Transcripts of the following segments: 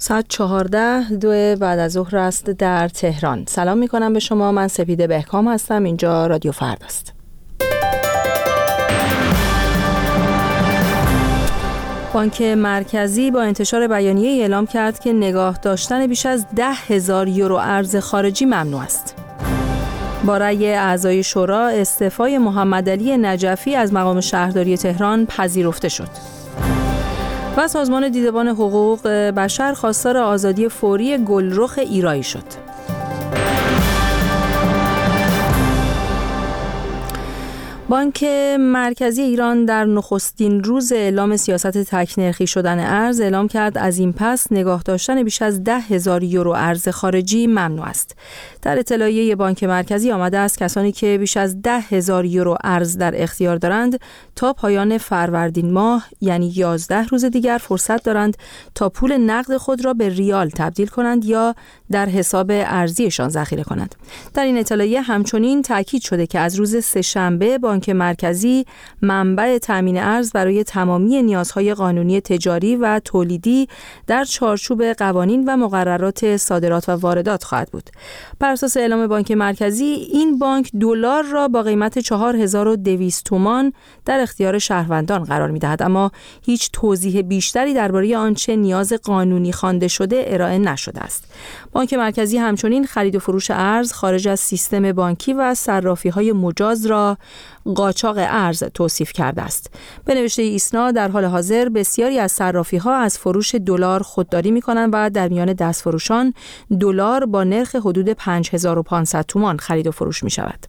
ساعت 14 بعد از ظهر است در تهران. سلام میکنم به شما. من سپیده بهکام هستم. اینجا رادیو فردا است. بانک مرکزی با انتشار بیانیه اعلام کرد که نگاه داشتن بیش از 10,000 یورو ارز خارجی ممنوع است. با رأی اعضای شورا استعفای محمدعلی نجفی از مقام شهرداری تهران پذیرفته شد. و سازمان دیدبان حقوق بشر خواستار آزادی فوری گلرخ ایرایی شد. بانک مرکزی ایران در نخستین روز اعلام سیاست تک‌نرخی شدن ارز اعلام کرد از این پس نگاه داشتن بیش از 10,000 یورو ارز خارجی ممنوع است. در اطلاعیه بانک مرکزی آمده است کسانی که بیش از 10,000 یورو ارز در اختیار دارند تا پایان فروردین ماه یعنی 11 روز دیگر فرصت دارند تا پول نقد خود را به ریال تبدیل کنند یا در حساب ارزیشان ذخیره کنند. در این اطلاعیه همچنین تاکید شده که از روز سه‌شنبه بانک مرکزی منبع تامین ارز برای تمامی نیازهای قانونی تجاری و تولیدی در چارچوب قوانین و مقررات صادرات و واردات خواهد بود. بر اساس اعلام بانک مرکزی این بانک دلار را با قیمت 4200 تومان در اختیار شهروندان قرار می‌دهد، اما هیچ توضیح بیشتری درباره آنچه نیاز قانونی خوانده شده ارائه نشده است. بانک مرکزی همچنین خرید و فروش ارز خارج از سیستم بانکی و صرافی‌های مجاز را قاچاق ارز توصیف کرده است. به نوشته ایسنا در حال حاضر بسیاری از صرافی‌ها از فروش دلار خودداری می‌کنند و در میان دستفروشان دلار با نرخ حدود 5500 تومان خرید و فروش می‌شود.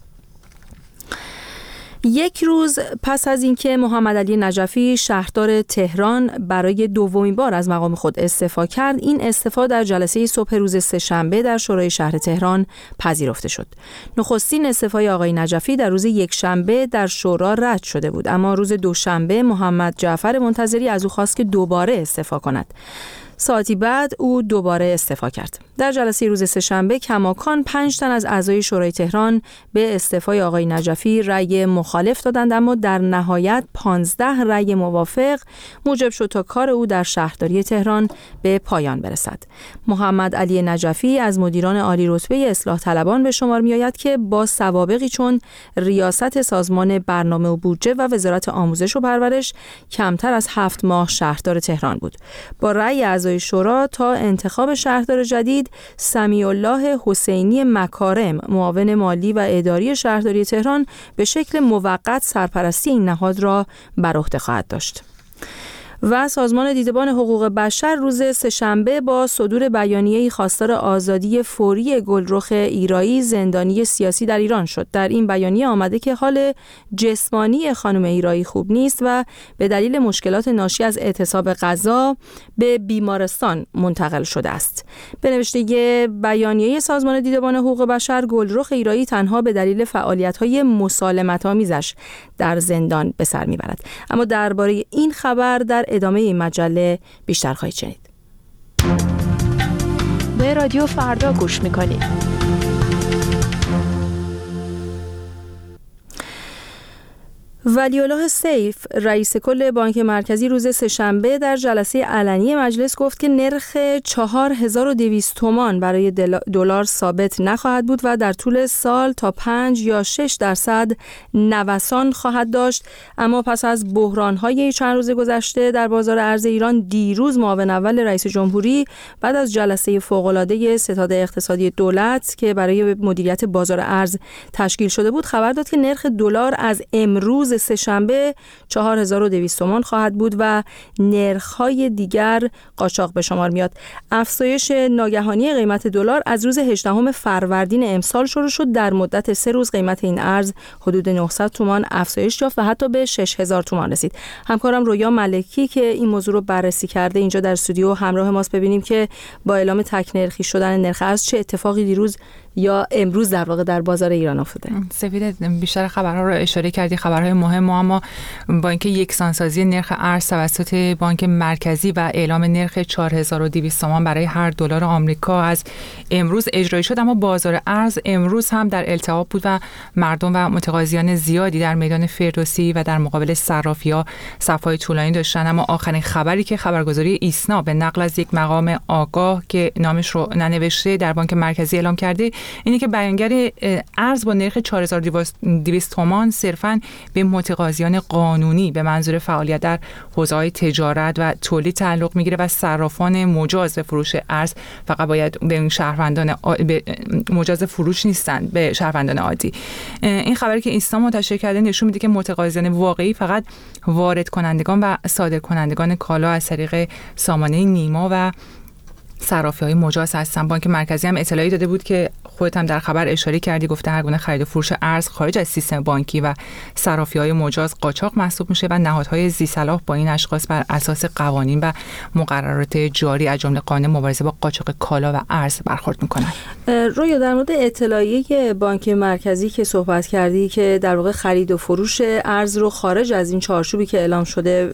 یک روز پس از اینکه محمدعلی نجفی شهردار تهران برای دومین بار از مقام خود استعفا کرد، این استعفا در جلسه صبح روز سه‌شنبه در شورای شهر تهران پذیرفته شد. نخستین استعفای آقای نجفی در روز یکشنبه در شورا رد شده بود، اما روز دوشنبه محمد جعفر منتظری از او خواست که دوباره استعفا کند. ساعتی بعد او دوباره استعفا کرد. در جلسه روز سه‌شنبه کماکان 5 تن از اعضای شورای تهران به استعفای آقای نجفی رأی مخالف دادند، اما در نهایت 15 رأی موافق موجب شد تا کار او در شهرداری تهران به پایان برسد. محمدعلی نجفی از مدیران عالی رتبه اصلاح طلبان به شمار می‌آید که با سوابقی چون ریاست سازمان برنامه و بودجه و وزارت آموزش و پرورش کمتر از 7 ماه شهردار تهران بود. با رأی اعضای شورا تا انتخاب شهردار جدید سمیع الله حسینی مکارم معاون مالی و اداری شهرداری تهران به شکل موقت سرپرستی این نهاد را بر عهده خواهد داشت. و سازمان دیدبان حقوق بشر روز سه‌شنبه با صدور بیانیه‌ای خواستار آزادی فوری گلرخ ایرایی زندانی سیاسی در ایران شد. در این بیانیه آمده که حال جسمانی خانم ایرایی خوب نیست و به دلیل مشکلات ناشی از اعتصاب غذا به بیمارستان منتقل شده است. به نوشته بیانیه سازمان دیدبان حقوق بشر، گلرخ ایرایی تنها به دلیل فعالیت‌های مسالمت‌آمیزش در زندان به سر می‌برد. اما درباره این خبر در ادامه این مجله بیشتر خواهید شنید. به رادیو فردا گوش میکنید. ولی‌الله سیف رئیس کل بانک مرکزی روز سه‌شنبه در جلسه علنی مجلس گفت که نرخ 4200 تومان برای دلار ثابت نخواهد بود و در طول سال تا 5 یا 6% نوسان خواهد داشت. اما پس از بحران‌های چند روز گذشته در بازار ارز ایران، دیروز معاون اول رئیس جمهوری بعد از جلسه فوق‌العاده ستاد اقتصادی دولت که برای مدیریت بازار ارز تشکیل شده بود خبر داد که نرخ دلار از امروز سه‌شنبه 4200 تومان خواهد بود و نرخ‌های دیگر قاچاق به شمار میاد. افزایش ناگهانی قیمت دلار از روز 18 فروردین امسال شروع شد. در مدت 3 روز قیمت این ارز حدود 900 تومان افزایش یافت و حتی به 6000 تومان رسید. همکارم رویا ملکی که این موضوع رو بررسی کرده اینجا در استودیو همراه ماست. ببینیم که با اعلام تک‌نرخی شدن نرخ ارز چه اتفاقی دیروز یا امروز در واقع در بازار ایران افتاده؟ سفید بیشتر خبرها رو اشاره کردی، خبرهای مهم، اما با اینکه یکسانسازی نرخ ارز توسط بانک مرکزی و اعلام نرخ 4200 تومان برای هر دلار آمریکا از امروز اجرایی شد، اما بازار ارز امروز هم در التهاب بود و مردم و متقاضیان زیادی در میدان فردوسی و در مقابل صرافی‌ها صف‌های طولانی داشتن. اما آخرین خبری که خبرگزاری ایسنا به نقل از یک مقام آگاه که نامش رو ننوشته در بانک مرکزی اعلام کرده اینه که بیانگر ارز با نرخ 4200 تومان صرفاً به متقاضیان قانونی به منظور فعالیت در حوزه‌های تجارت و تولید تعلق میگیره و صرافان مجاز به فروش ارز فقط باید به این شهروندان مجاز فروش نیستن به شهروندان عادی. این خبری که ایسنا منتشر کرده نشون میده که متقاضیان واقعی فقط وارد کنندگان و صادر کنندگان کالا از طریق سامانه نیما و صرافی‌های مجاز هستن. بانک مرکزی هم اطلاعی داده بود که خودت هم در خبر اشاره کردی، گفته هر گونه خرید و فروش ارز خارج از سیستم بانکی و صرافی‌های مجاز قاچاق محسوب میشه و نهادهای ذی‌صلاح با این اشخاص بر اساس قوانین و مقررات جاری از جمله قانون مبارزه با قاچاق کالا و ارز برخورد میکنن. رویا، در مورد اطلاعیه بانک مرکزی که صحبت کردی که در واقع خرید و فروش ارز رو خارج از این چارچوبی که اعلام شده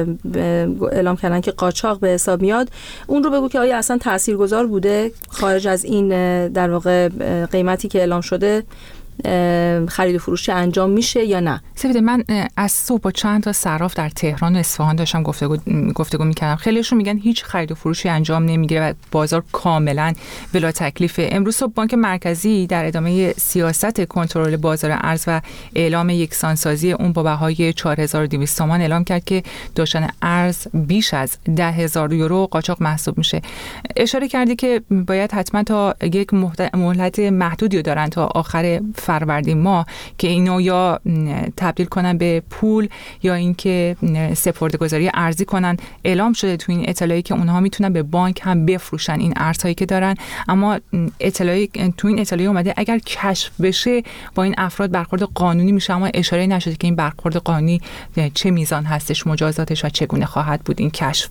اعلام کردن که قاچاق به حساب میاد، اون رو بگو که آیا اصلا تاثیرگذار بوده خارج از این در واقع قیمتی که اعلام شده خرید و فروش انجام میشه یا نه؟ سفید، من از صبح با چند تا صراف در تهران و اصفهان داشتم گفتگو میکردم. خیلیشون میگن هیچ خرید و فروشی انجام نمیگیره و بازار کاملا بلا تکلیفه. امروز صبح بانک مرکزی در ادامه سیاست کنترل بازار ارز و اعلام یکسانسازی اون با بهای 4200 تومان اعلام کرد که داشتن ارز بیش از 10,000 یورو قاچاق محسوب میشه. اشاره کردی که باید حتما تا یک مهلت محدودی دارن تا آخر فروردین ماه که اینو یا تبدیل کنن به پول یا اینکه سپرده‌گذاری ارزی کنن. اعلام شده تو این اطلاعی که اونها میتونن به بانک هم بفروشن این ارزهایی که دارن، اما تو این اطلاعی اومده اگر کشف بشه با این افراد برخورد قانونی میشه، اما اشاره نشده که این برخورد قانونی چه میزان هستش، مجازاتش و چگونه خواهد بود این کشف.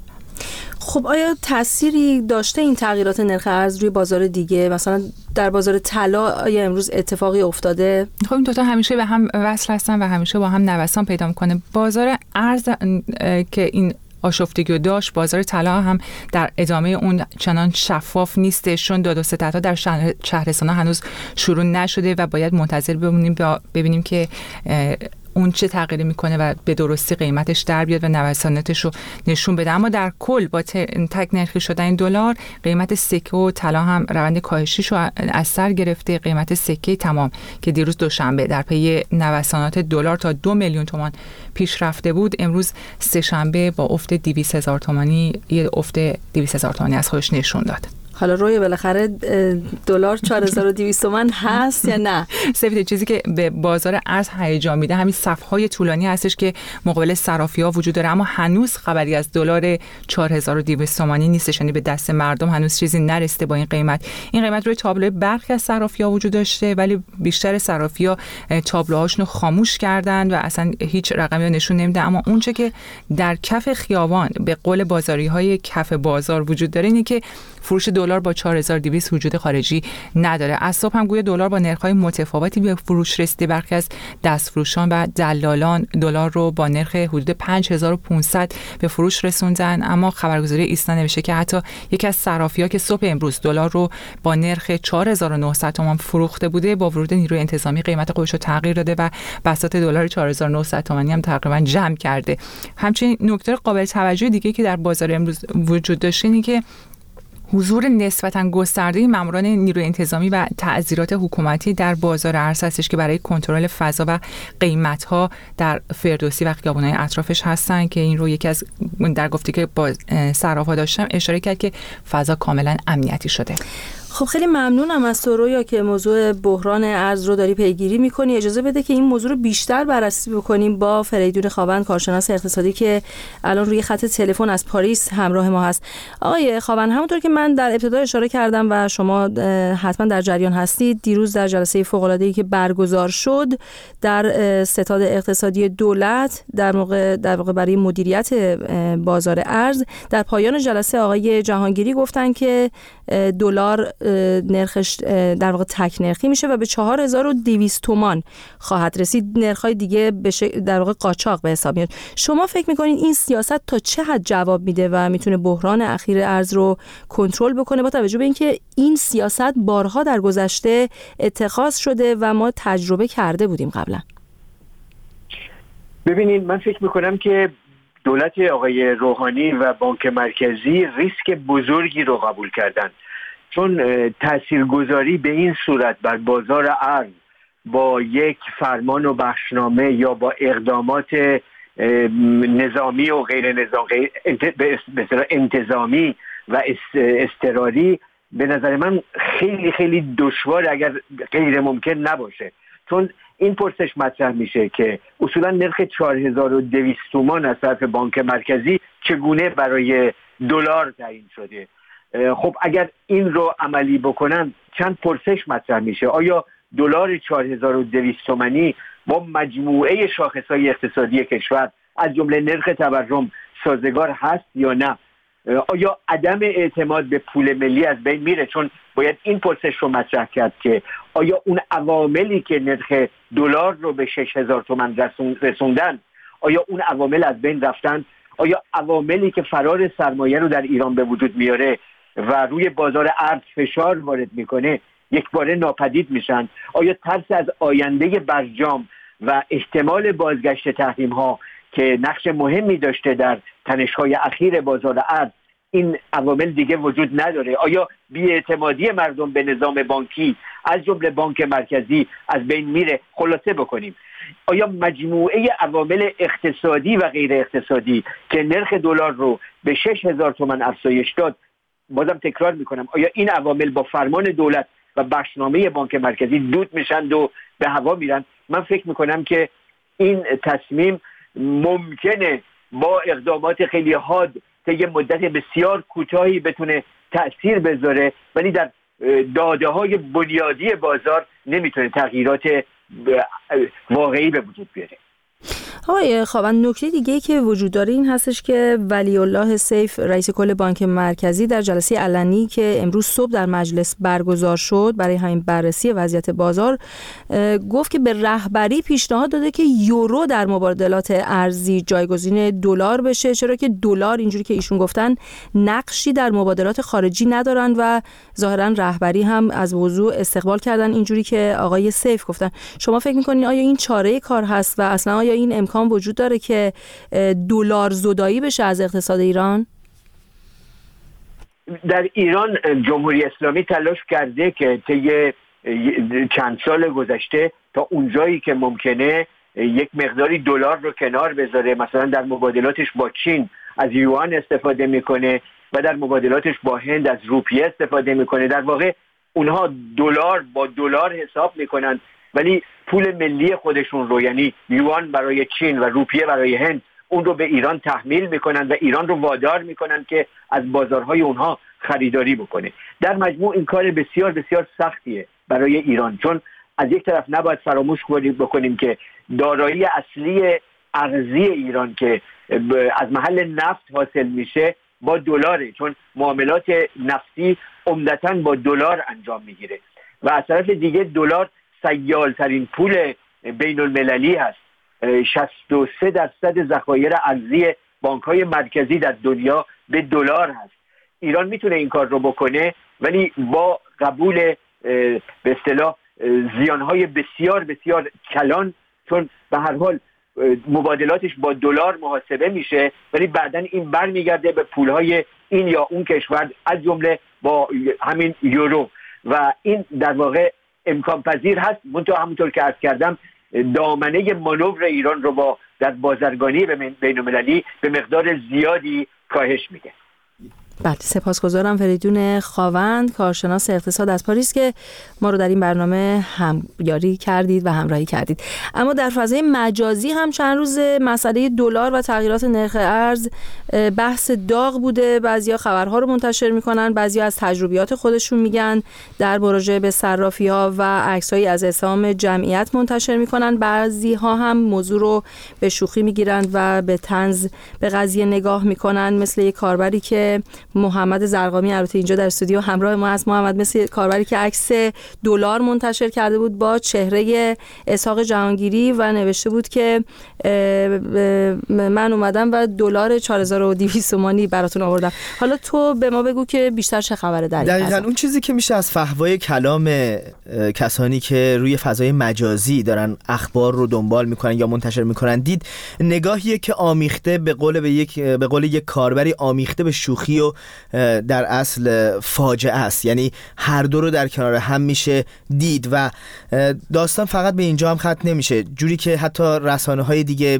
خب آیا تأثیری داشته این تغییرات نرخ ارز روی بازار دیگه؟ مثلا در بازار طلا آیا امروز اتفاقی افتاده؟ خب این دوتا همیشه به هم وصل هستن و همیشه با هم نوسان پیدا میکنه. بازار ارز که این آشفتگی داشت، بازار طلا هم در ادامه اون چنان شفاف نیست، چون داد و ستدها در شهرستان‌ها هنوز شروع نشده و باید منتظر ببینیم که اون چه تغییری میکنه و به درستی قیمتش در بیاد و نوساناتش رو نشون بده. اما در کل با تک نرخی شدن دلار، قیمت سکه و طلا هم روند کاهشیش رو از سر گرفته. قیمت سکه تمام که دیروز دوشنبه در پی نوسانات دلار تا 2 میلیون تومان پیش رفته بود، امروز سه شنبه با افت 200,000 تومانی یه افت 200,000 تومانی از خودش نشون داد. حالا روی بالاخره دلار 4200 تومان هست یا نه؟ سفید، چیزی که به بازار ارز هیجان میده همین صف‌های طولانی هستش که مقابل صرافی‌ها وجود داره، اما هنوز خبری از دلار 4200 تومانی نیستش، یعنی به دست مردم هنوز چیزی نرسیده با این قیمت. این قیمت روی تابلوی برخی از صرافی‌ها وجود داشته، ولی بیشتر صرافی‌ها تابلوهاشون رو خاموش کردن و اصلا هیچ رقمی رو نشون نمیده. اما اونچه که در کف خیابان به قول بازاری‌های کف بازار وجود داره اینه که فروش دلار با 4200 وجود خارجی نداره. از صبح هم گویا دلار با نرخ‌های متفاوتی به فروش رسیده. برخی از دستفروشان و دلالان دلار رو با نرخ حدود 5500 به فروش رسوندن، اما خبرگزاری ایسنا نوشته که حتی یکی از صرافی‌ها که صبح امروز دلار رو با نرخ 4900 تومان فروخته بوده، با ورود نیروی انتظامی قیمت خودش رو تغییر داده و بساط دلار 4900 تومانی هم تقریبا جمع کرده. همچنین نکته قابل توجه دیگه که در بازار امروز وجود داشته اینه که حضور نسبتاً گسترده ماموران نیروی انتظامی و تعزیرات حکومتی در بازار ارز هستش که برای کنترل فضا و قیمت‌ها در فردوسی و خیابان‌های اطرافش هستن، که این رو یکی از در گفتی که با صراف‌ها داشتم اشاره کرد که فضا کاملاً امنیتی شده. خب خیلی ممنونم از تو رویا که موضوع بحران ارز رو داری پیگیری میکنی. اجازه بده که این موضوع رو بیشتر بررسی بکنیم با فریدون خاوند، کارشناس اقتصادی که الان روی خط تلفن از پاریس همراه ما هست. آقای خاوند، همونطور که من در ابتدا اشاره کردم و شما حتما در جریان هستید، دیروز در جلسه فوق‌العاده‌ای که برگزار شد در ستاد اقتصادی دولت در واقع برای مدیریت بازار ارز، در پایان جلسه آقای جهانگیری گفتن که دلار نرخش در واقع تک نرخی میشه و به 4200 تومان خواهد رسید. نرخ‌های دیگه در واقع قاچاق به حساب میاد. شما فکر می‌کنید این سیاست تا چه حد جواب میده و میتونه بحران اخیر ارز رو کنترل بکنه، با توجه به اینکه این سیاست بارها در گذشته اتخاذ شده و ما تجربه کرده بودیم قبلا؟ ببینید، من فکر میکنم که دولت آقای روحانی و بانک مرکزی ریسک بزرگی رو قبول کردن، چون تاثیرگذاری به این صورت بر بازار ارز با یک فرمان و بخشنامه یا با اقدامات نظامی و غیر نظامی انتظامی و اضطراری به نظر من خیلی خیلی دشوار اگر غیر ممکن نباشه. چون این پرسش مطرح میشه که اصولا نرخ 4200 تومان از طرف بانک مرکزی چگونه برای دلار تعیین شده. خب اگر این رو عملی بکنن چند پرسش مطرح میشه. آیا دلار 4200 تومانی با مجموعه شاخصهای اقتصادی کشور از جمله نرخ تورم سازگار هست یا نه؟ آیا عدم اعتماد به پول ملی از بین میره؟ چون باید این پرسش رو مطرح کرد که آیا اون عواملی که نرخ دلار رو به 6000 تومان رسوندن، آیا اون عوامل از بین رفتن؟ آیا عواملی که فرار سرمایه رو در ایران به وجود میاره و روی بازار ارز فشار وارد میکنه یک باره ناپدید میشن؟ آیا ترس از آینده برجام و احتمال بازگشت تحریم ها که نقش مهمی داشته در تنش‌های اخیر بازار ارز، این عوامل دیگه وجود نداره؟ آیا بی‌اعتمادی مردم به نظام بانکی از جمله بانک مرکزی از بین میره؟ خلاصه بکنیم، آیا مجموعه عوامل اقتصادی و غیر اقتصادی که نرخ دلار رو به 6000 تومان افزایش داد، بازم تکرار میکنم، آیا این عوامل با فرمان دولت و بخشنامه بانک مرکزی دود میشن و به هوا میرن؟ من فکر میکنم که این تصمیم ممکنه با اقدامات خیلی حاد طی مدت بسیار کوتاهی بتونه تأثیر بذاره، ولی در داده‌های بنیادی بازار نمیتونه تغییرات واقعی به وجود بیاره. آقای خواوند، نکته دیگه‌ای که وجود داره این هستش که ولی الله سیف رئیس کل بانک مرکزی در جلسه علنی که امروز صبح در مجلس برگزار شد برای همین بررسی وضعیت بازار گفت که به رهبری پیشنهاد داده که یورو در مبادلات ارزی جایگزین دلار بشه، چرا که دلار اینجوری که ایشون گفتن نقشی در مبادلات خارجی ندارن و ظاهرا رهبری هم از موضوع استقبال کردن اینجوری که آقای سیف گفتن. شما فکر می‌کنید آیا این چاره کار هست و اصلا آیا این امکان وجود داره که دلار زدایی بشه از اقتصاد ایران؟ در ایران جمهوری اسلامی تلاش کرده که طی چند سال گذشته تا اونجایی که ممکنه یک مقداری دلار رو کنار بذاره. مثلا در مبادلاتش با چین از یوان استفاده میکنه و در مبادلاتش با هند از روپیه استفاده میکنه. در واقع اونها دلار با دلار حساب میکنن، ولی پول ملی خودشون رو، یعنی یوان برای چین و روپیه برای هند، اون رو به ایران تحمیل میکنن و ایران رو وادار میکنن که از بازارهای اونها خریداری بکنه. در مجموع این کار بسیار بسیار سختیه برای ایران، چون از یک طرف نباید فراموش بکنیم که دارایی اصلی ارزی ایران که از محل نفت حاصل میشه با دلاره، چون معاملات نفتی عمدتاً با دلار انجام میگیره و از طرف دیگه دلار سیالترین پول بین المللی هست. 63% ذخایر ارزی بانک‌های مرکزی در دنیا به دلار هست. ایران میتونه این کار رو بکنه، ولی با قبول به اصطلاح زیانهای بسیار بسیار کلان، چون به هر حال مبادلاتش با دلار محاسبه میشه، ولی بعداً این برمیگرده به پولهای این یا اون کشور از جمله با همین یورو و این در واقع امکان پذیر هست. منتها همونطور که عرض کردم دامنه مانور ایران رو با در بازرگانی بین المللی به مقدار زیادی کاهش میده. بله، سپاسگزارم. فریدون خواوند، کارشناس اقتصاد از پاریس، که ما رو در این برنامه همیاری کردید و همراهی کردید. اما در فضای مجازی هم چند روز مسئله دلار و تغییرات نرخ ارز بحث داغ بوده. بعضیا خبرها رو منتشر میکنن، بعضیا از تجربیات خودشون میگن در مراجعه به صرافی‌ها و عکسایی از اعتصام جمعیت منتشر میکنن. بعضی‌ها هم موضوع رو به شوخی میگیرن و به طنز به قضیه نگاه میکنن، مثل یک کاربری که محمد زرقامی البته اینجا در استودیو همراه ما هست. محمد، مثل کاربری که عکس دلار منتشر کرده بود با چهره اسحاق جهانگیری و نوشته بود که من اومدم و دلار 4200 تومانی براتون آوردم. حالا تو به ما بگو که بیشتر چه خبره در این قضیه؟ دقیقاً اون چیزی که میشه از فحوای کلام کسانی که روی فضای مجازی دارن اخبار رو دنبال میکنن یا منتشر میکنن دید، نگاهیه که آمیخته به قول یک کاربری آمیخته به شوخی و در اصل فاجعه است. یعنی هر دو رو در کنار هم میشه دید و داستان فقط به اینجا هم ختم نمیشه، جوری که حتی رسانه‌های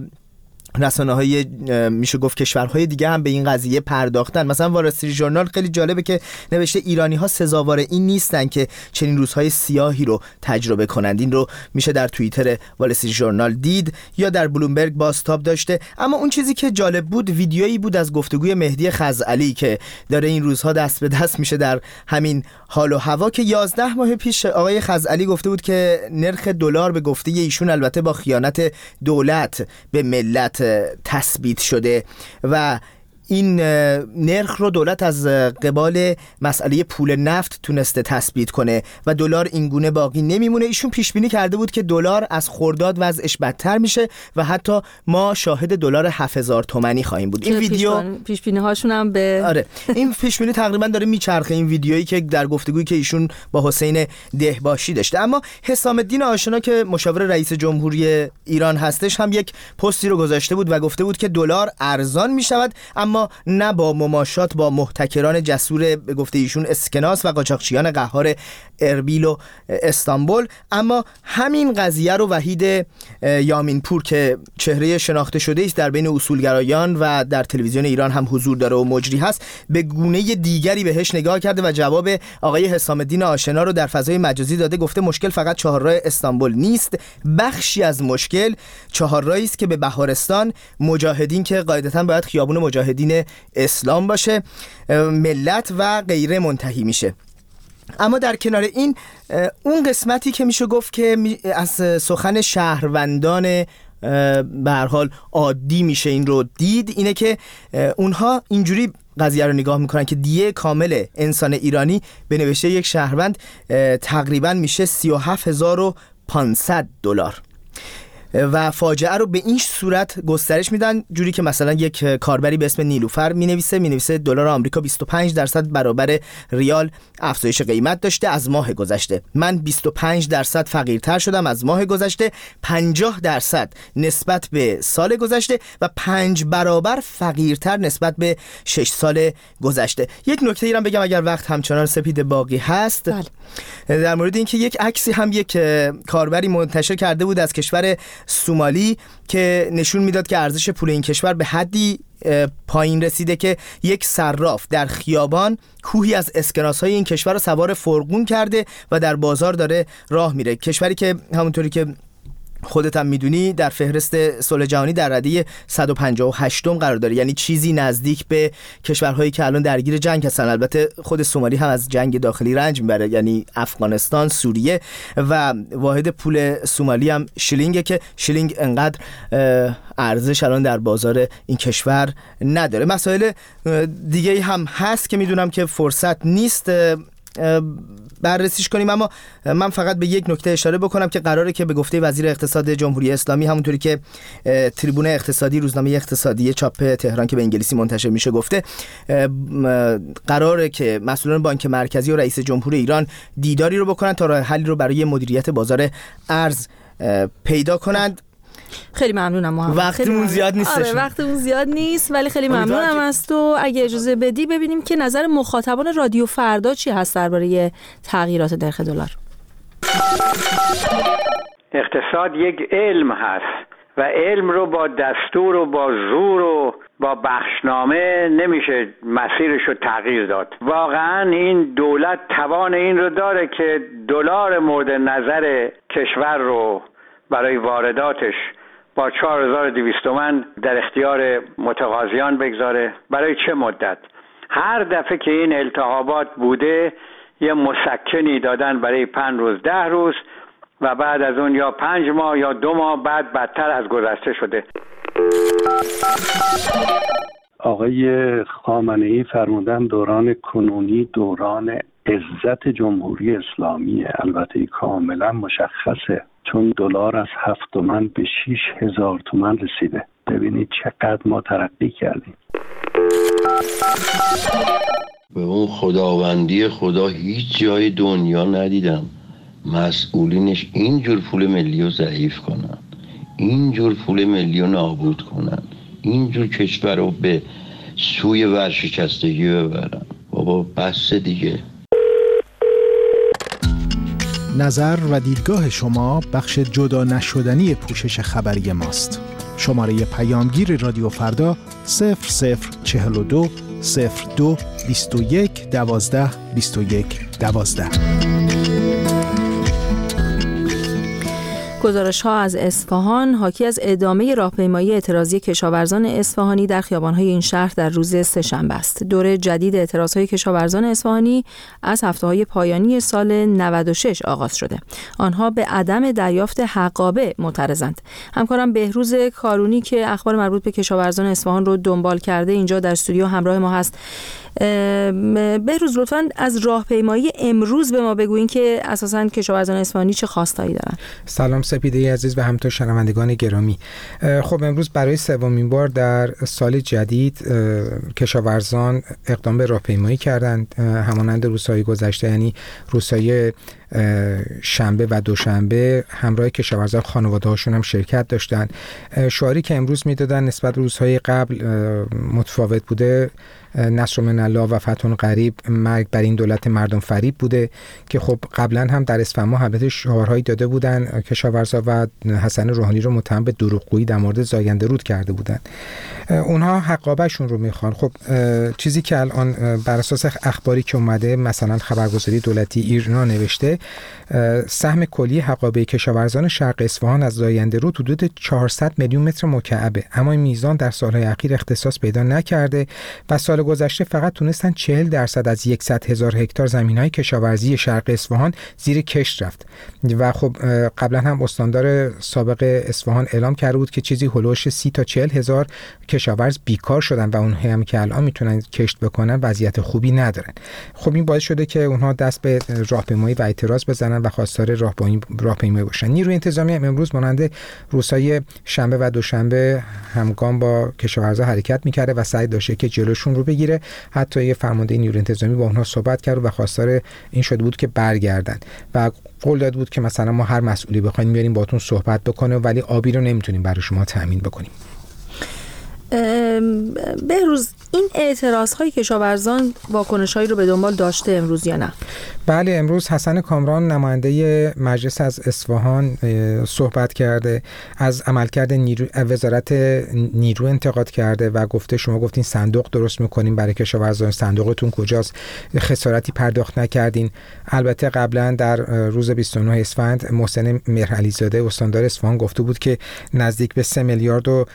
میشه گفت کشورهای دیگه هم به این قضیه پرداختن. مثلا وال استریت ژورنال خیلی جالبه که نوشته ایرانی‌ها سزاوار این نیستن که چنین روزهای سیاهی رو تجربه کنند. این رو میشه در توییتر وال استریت ژورنال دید یا در بلومبرگ بازتاب داشته. اما اون چیزی که جالب بود ویدیویی بود از گفتگوی مهدی خزعلی که داره این روزها دست به دست میشه در همین حال و هوا، که 11 ماه پیش آقای خزعلی گفته بود که نرخ دلار به گفته ایشون البته با خیانت دولت به ملت تثبیت شده و این نرخ رو دولت از قبال مسئله پول نفت تونسته تثبیت کنه و دلار اینگونه باقی نمیمونه. ایشون پیش بینی کرده بود که دلار از خرداد وضعش بدتر میشه و حتی ما شاهد دلار 7000 تومانی خواهیم بود. این ویدیو پیش بینی هاشون هم به این پیش بینی تقریبا داره میچرخه، این ویدیویی که در گفتگویی که ایشون با حسین دهباشی داشته. اما حسام الدین آشنا که مشاور رئیس جمهوری ایران هستش هم یک پستی رو گذاشته بود و گفته بود که دلار ارزان میشود، اما نه با مماشات با محتکران جسور به گفته ایشون اسکناس و قاچاقچیان قهار اربیل و استانبول. اما همین قضیه رو وحید یامینپور که چهره شناخته شده است در بین اصولگرایان و در تلویزیون ایران هم حضور داره و مجری هست، به گونه دیگری بهش نگاه کرده و جواب آقای حسام الدین آشنا رو در فضای مجازی داده. گفته مشکل فقط چهارراه استانبول نیست، بخشی از مشکل چهارراهی است که به بهارستان مجاهدین که قاعدتاً باید خیابون مجاهدین اسلام باشه ملت و غیره منتهی میشه. اما در کنار این اون قسمتی که میشه گفت که از سخن شهروندان به هر حال عادی میشه این رو دید، اینه که اونها اینجوری قضیه رو نگاه میکنن که دیه کامل انسان ایرانی به نوشته یک شهروند تقریبا میشه 37500 دلار و فاجعه رو به این صورت گسترش میدن، جوری که مثلا یک کاربری به اسم نیلوفر مینویسه دلار آمریکا 25% برابر ریال افزایش قیمت داشته از ماه گذشته. من 25% فقیرتر شدم از ماه گذشته، 50% نسبت به سال گذشته و 5 برابر فقیرتر نسبت به 6 سال گذشته. یک نکته ایران بگم اگر وقت همچنان سپید باقی هست در مورد اینکه یک عکسی هم یک کاربری منتشر کرده بود از کشور سومالی که نشون میداد که ارزش پول این کشور به حدی پایین رسیده که یک صراف در خیابان کوهی از اسکناس‌های این کشور رو سوار فرقون کرده و در بازار داره راه میره. کشوری که همونطوری که خودت هم میدونی در فهرست صلح جهانی در رده 158م قرار داره، یعنی چیزی نزدیک به کشورهایی که الان درگیر جنگ هستن. البته خود سومالی هم از جنگ داخلی رنج میبره، یعنی افغانستان، سوریه، و واحد پول سومالی هم شیلینگه که شیلینگ انقدر ارزش الان در بازار این کشور نداره. مسائل دیگه هم هست که میدونم که فرصت نیست بررسیش کنیم، اما من فقط به یک نکته اشاره بکنم که قراره که به گفته وزیر اقتصاد جمهوری اسلامی، همونطوری که تریبون اقتصادی روزنامه اقتصادی چاپ تهران که به انگلیسی منتشر میشه گفته، قراره که مسئولان بانک مرکزی و رئیس جمهور ایران دیداری رو بکنن تا راه حلی رو برای مدیریت بازار ارز پیدا کنند. خیلی ممنونم محمد. وقتمون زیاد نیستش. آره وقتمون زیاد نیست ولی خیلی ممنونم از تو. اگه اجازه بدی ببینیم که نظر مخاطبان رادیو فردا چی هست درباره تغییرات نرخ دلار. اقتصاد یک علم هست و علم رو با دستور و با زور و با بخشنامه نمیشه مسیرش رو تغییر داد. واقعا این دولت توان این رو داره که دلار مورد نظر کشور رو برای وارداتش با 4200 تومان در اختیار متقاضیان بگذاره. برای چه مدت؟ هر دفعه که این التهابات بوده یه مسکنی دادن برای 5 روز 10 روز و بعد از اون یا 5 ماه یا 2 ماه بعد بدتر از گذشته شده. آقای خامنه‌ای فرمودن دوران کنونی دوران عزت جمهوری اسلامیه. البته کاملا مشخصه، چون دلار از 7 تومن به 6,000 تومن رسیده. ببینید چقدر ما ترقی کردیم. به اون خداوندی خدا هیچ جای دنیا ندیدم مسئولینش اینجور پول ملی رو ضعیف کنن، اینجور پول ملی رو نابود کنن، اینجور کشور رو به سوی ورشکستگی ببرن. بابا بس دیگه. نظر و دیدگاه شما بخش جدا نشدنی پوشش خبری ماست. شماره پیامگیر رادیو فردا 0042 02 21 12 21 12. گزارش‌ها از اصفهان حاکی از ادامه راهپیمایی اعتراضی کشاورزان اصفهانی در خیابان‌های این شهر در روز سه‌شنبه است. دوره جدید اعتراض‌های کشاورزان اصفهانی از هفته‌های پایانی سال 96 آغاز شده. آنها به عدم دریافت حقابه معترضند. همکارم بهروز کارونی که اخبار مربوط به کشاورزان اصفهان رو دنبال کرده اینجا در استودیو همراه ما هست. بهروز لطفاً از راهپیمایی امروز به ما بگوین که اساساً کشاورزان اصفهانی چه خواستایی دارن. سلام سپیده عزیز و همینطور شنوندگان گرامی. خب امروز برای سومین بار در سال جدید کشاورزان اقدام به راهپیمایی کردند، همانند روزهای گذشته، یعنی روزهای شنبه و دوشنبه همراه کشاورزان خانواده‌هاشون هم شرکت داشتند. شعاری که امروز میدادن نسبت روزهای قبل متفاوت بوده. نصر من الله و فتح قریب، مرگ بر این دولت مردم فریب بوده که خب قبلا هم در اسفند ماه البته شعارهایی داده بودن کشاورزا و حسن روحانی رو متهم به دروغگویی در مورد زاینده رود کرده بودن. اونها حقابه‌شون رو میخوان. خب چیزی که الان بر اساس اخباری که اومده، مثلا خبرگزاری دولتی ایرنا نوشته سهم کلی حقابه کشاورزان شرق اصفهان از زاینده رود حدود 400 میلیون متر مکعبه، اما این میزان در سالهای اخیر اختصاص پیدا نکرده و سال گذشته فقط تونستن 40% از 100,000 هکتار زمین‌های کشاورزی شرق اصفهان زیر کشت رفت. و خب قبلا هم استاندار سابق اصفهان اعلام کرده بود که چیزی هولوش 30 تا 40,000 کشاورز بیکار شدن و اونها هم که الان میتونن کشت بکنن وضعیت خوبی ندارن. خب این باعث شده که اونها دست به راهپیمایی و اعتراض بزنن و خواستار راهپیمایی باشن. نیروی انتظامی هم امروز مانند روزهای شنبه و دوشنبه همگام با کشاورزا حرکت می‌کرده و سعی داشته که جلوشون رو بگیره. حتی یه فرمانده نیروی انتظامی با اونها صحبت کرد و خواستار این شده بود که برگردن و قول داد بود که مثلا ما هر مسئولی بخواید میاریم باهاتون صحبت بکنه، ولی آبی رو نمیتونیم برای شما تامین بکنیم. بهروز، این اعتراض‌های کشاورزان واکنش‌هایی رو به دنبال داشته امروز یا نه؟ بله، امروز حسن کامران نماینده مجلس از اصفهان صحبت کرده، از عملکرد وزارت نیرو انتقاد کرده و گفته شما گفتین صندوق درست می‌کنیم برای کشاورزان، صندوقتون کجاست؟ خسارتی پرداخت نکردین. البته قبلا در روز 29 اسفند محسن مهرعلیزاده استاندار اصفهان گفته بود که نزدیک به 3 میلیارد و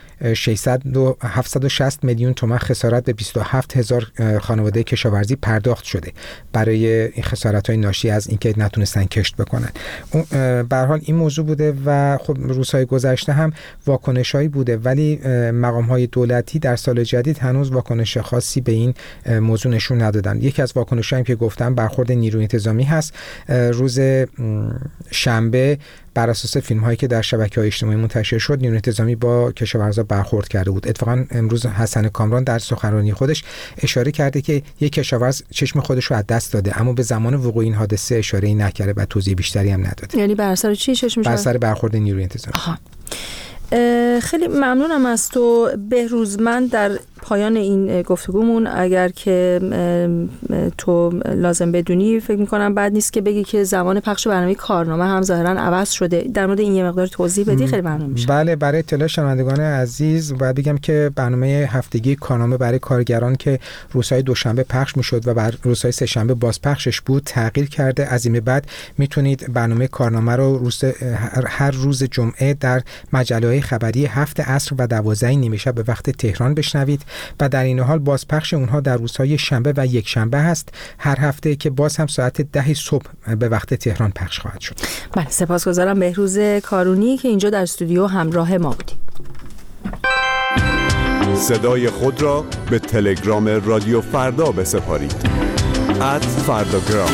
760 میلیون تومان خسارت به 27,000 خانواده کشاورزی پرداخت شده برای این خسارت‌های ناشی از اینکه نتونستن کشت بکنن. به هر حال این موضوع بوده و خب روزهای گذشته هم واکنش‌هایی بوده، ولی مقام‌های دولتی در سال جدید هنوز واکنش خاصی به این موضوع نشون ندادن. یکی از واکنش‌هایی که گفتم برخورد نیروی انتظامی هست. روز شنبه بر اساس فیلم‌هایی که در شبکه‌های اجتماعی منتشر شد، نیروی انتظامی با کشاورزا برخورد کرده بود. اتفاقا امروز حسن کامران در سخنرانی خودش اشاره کرده که یک کشاورز چشم خودش رو از دست داده، اما به زمان وقوع این حادثه اشاره‌ای نکرده و توضیح بیشتری هم نداده. یعنی بر اثر چی چشمش؟ بر اثر برخورد نیروی انتظامی. خیلی ممنونم از تو بهروز. من در پایان این گفتگومون اگر که تو لازم بدونی، فکر میکنم بد نیست که بگی که زمان پخش برنامه کارنامه هم ظاهرا عوض شده. در مورد این یه مقدار توضیح بدی خیلی ممنون میشم. بله، برای اطلاع شنوندگان عزیز باید بگم که برنامه هفتگی کارنامه برای کارگران که روزهای دوشنبه پخش میشد و بر روزهای سه‌شنبه بازپخشش بود تغییر کرده. از این به بعد میتونید برنامه کارنامه رو هر روز جمعه در مجله خبری 7 عصر و 12 نیمه شب به وقت تهران بشنوید و در این حال بازپخش اونها در روزهای شنبه و یک شنبه هست، هر هفته که باز هم ساعت 10 صبح به وقت تهران پخش خواهد شد. بله، سپاسگزارم بهروز کارونی که اینجا در استودیو همراه ما بودی. صدای خود را به تلگرام رادیو فردا بسپارید. @فرداگرام.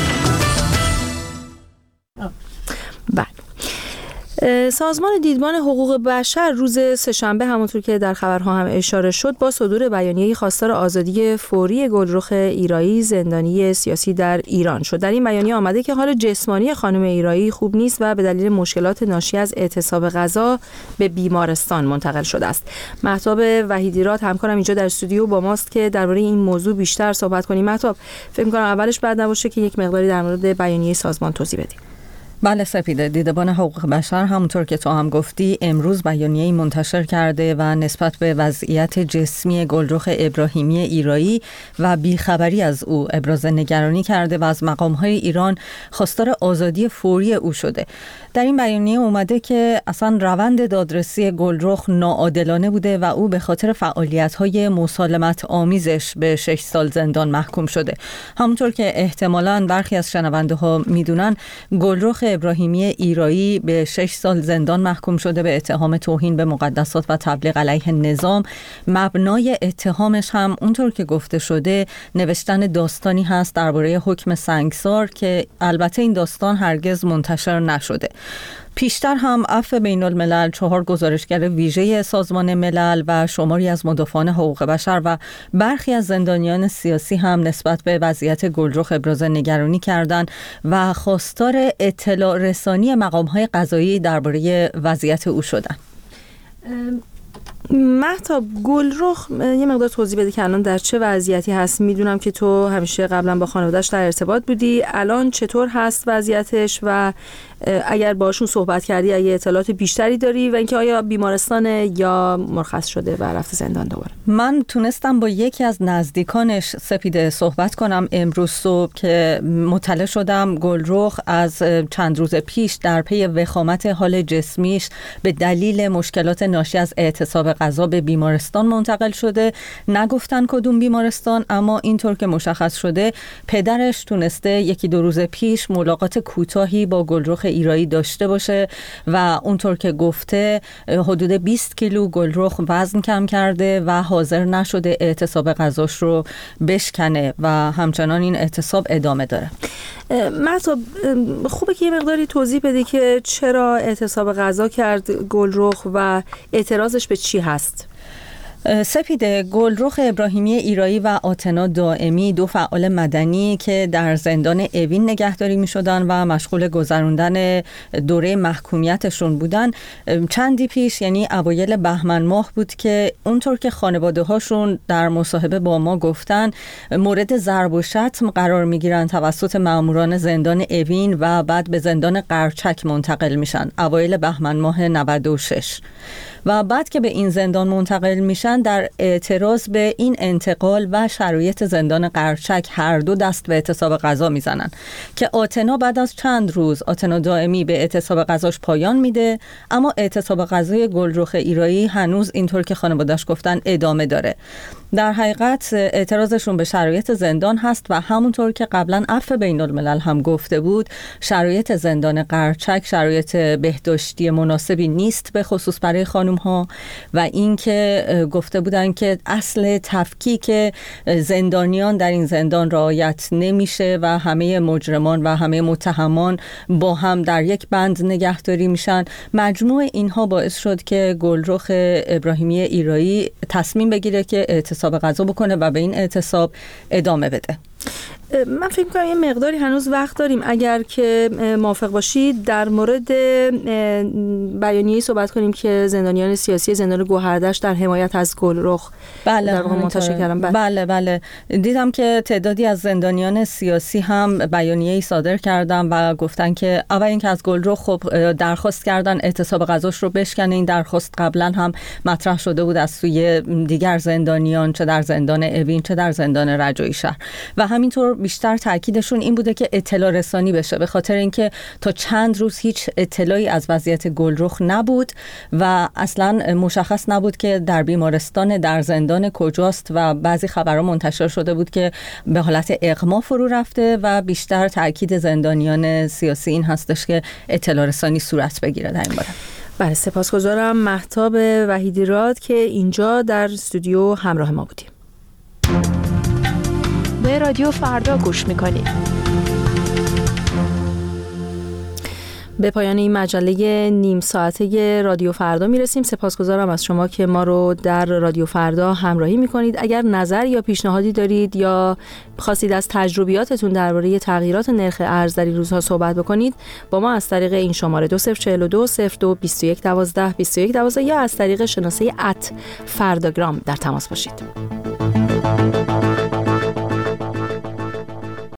بله. سازمان دیدبان حقوق بشر روز سه‌شنبه همونطور که در خبرها هم اشاره شد با صدور بیانیه‌ای خواستار آزادی فوری گلرخ ایرایی زندانی سیاسی در ایران شد. در این بیانیه آمده که حال جسمانی خانم ایرایی خوب نیست و به دلیل مشکلات ناشی از اعتصاب غذا به بیمارستان منتقل شده است. مهتاب وحیدیراد همکارم اینجا در استودیو با ماست که درباره این موضوع بیشتر صحبت کنیم. مهتاب، فکر می‌کنم اولش بعد نباشه که یک مقداری در مورد بیانیه سازمان توضیح بدیم. بله سپیده، دیدبان حقوق بشر همونطور که تو هم گفتی امروز بیانیه‌ای منتشر کرده و نسبت به وضعیت جسمی گلرخ ابراهیمی ایرایی و بیخبری از او ابراز نگرانی کرده و از مقام‌های ایران خواستار آزادی فوری او شده. در این بیانیه اومده که اصلا روند دادرسی گلرخ ناعادلانه بوده و او به خاطر فعالیت‌های مسالمت آمیزش به 6 سال زندان محکوم شده. همونطور که احتمالاً برخی از شنونده‌ها میدونن، گلرخ ابراهیمی ایرایی به 6 سال زندان محکوم شده به اتهام توهین به مقدسات و تبلیغ علیه نظام. مبنای اتهامش هم اونطور که گفته شده نوشتن داستانی هست درباره حکم سنگسار که البته این داستان هرگز منتشر نشده. پیشتر هم عفو بین الملل 4 گزارشگر ویژه سازمان ملل و شماری از مدافعان حقوق بشر و برخی از زندانیان سیاسی هم نسبت به وضعیت گلرخ ابراز نگرانی کردند و خواستار اطلاع رسانی مقام‌های قضایی درباره وضعیت او شدند. مهتاب، گلرخ یه مقدار توضیح بده که الان در چه وضعیتی هست. میدونم که تو همیشه قبلا با خانواده‌اش در ارتباط بودی، الان چطور هست وضعیتش و اگر باشون صحبت کردی اگه اطلاعات بیشتری داری و اینکه آیا بیمارستانه یا مرخص شده و رفته زندان دوباره؟ من تونستم با یکی از نزدیکانش سپیده صحبت کنم امروز صبح که مطلع شدم گلرخ از چند روز پیش در پی وخامت حال جسمیش به دلیل مشکلات ناشی از اعتصاب غذا به بیمارستان منتقل شده. نگفتن کدوم بیمارستان، اما اینطور که مشخص شده پدرش تونسته 1-2 روز پیش ملاقات کوتاهی با گلرخ ایرایی داشته باشه و اونطور که گفته حدود 20 کیلو گلرخ وزن کم کرده و حاضر نشده اعتصاب غذاش رو بشکنه و همچنان این اعتصاب ادامه داره. مهتاب، خوبه که یه مقداری توضیح بده که چرا اعتصاب غذا کرد گلرخ و اعتراضش به چی هست؟ سپیده، گلرخ ابراهیمی ایرایی و آتنا دائمی 2 فعال مدنی که در زندان اوین نگهداری می شدن و مشغول گذراندن دوره محکومیتشون بودن، چندی پیش یعنی اوایل بهمن ماه بود که اونطور که خانواده هاشون در مصاحبه با ما گفتن مورد ضرب و شتم قرار می گیرن توسط ماموران زندان اوین و بعد به زندان قرچک منتقل میشن اوایل بهمن ماه 96 و بعد که به این زندان منتقل میشن در اعتراض به این انتقال و شرایط زندان قرچک هر دو دست به اعتصاب غذا میزنن که آتنا بعد از چند روز، آتنا دائمی، به اعتصاب غذاش پایان میده، اما اعتصاب غذای گلرخ ایرایی هنوز اینطور که خانواده‌اش گفتن ادامه داره. در حقیقت اعتراضشون به شرایط زندان هست و همونطور که قبلا عفو بین الملل هم گفته بود شرایط زندان قرچک شرایط بهداشتی مناسبی نیست به خصوص برای خانم ها و اینکه گفته بودن که اصل تفکیک زندانیان در این زندان رعایت نمیشه و همه مجرمان و همه متهمان با هم در یک بند نگهداری میشن. مجموع اینها باعث شد که گلرخ ابراهیمی ایرایی تصمیم بگیره که اعتصاب غذا بکنه و به این اعتصاب ادامه بده. من فکر می‌کنم یه مقداری هنوز وقت داریم، اگر که موافق باشید در مورد بیانیه‌ای صحبت کنیم که زندانیان سیاسی زندان گوهردشت در حمایت از گلرخ در واقع منتشر کردن. بله دیدم که تعدادی از زندانیان سیاسی هم بیانیه‌ای صادر کردن و گفتن که اول اینکه از گلرخ خب درخواست کردن اعتصاب غذاش رو بشکنه. این درخواست قبلا هم مطرح شده بود از سوی دیگر زندانیان، چه در زندان اوین چه در زندان رجایی شهر، و همینطور بیشتر تاکیدشون این بوده که اطلاع رسانی بشه، به خاطر اینکه تا چند روز هیچ اطلاعی از وضعیت گلرخ نبود و اصلا مشخص نبود که در بیمارستان، در زندان کجاست و بعضی خبرها منتشر شده بود که به حالت اغما فرو رفته و بیشتر تاکید زندانیان سیاسی این هستش که اطلاع رسانی صورت بگیره در این باره. بله، سپاسگزارم مهتاب وحیدیراد که اینجا در استودیو همراه ما بودیم. به رادیو فردا گوش میکنید. به پایان این مجله نیم ساعته رادیو فردا میرسیم. سپاسگزارم از شما که ما رو در رادیو فردا همراهی میکنید. اگر نظر یا پیشنهادی دارید یا خواستید از تجربیاتتون درباره تغییرات نرخ ارز در این روزها صحبت بکنید، با ما از طریق این شماره 2042 02 21 12 21 12 یا از طریق شناسه @فرداگرام در تماس باشید.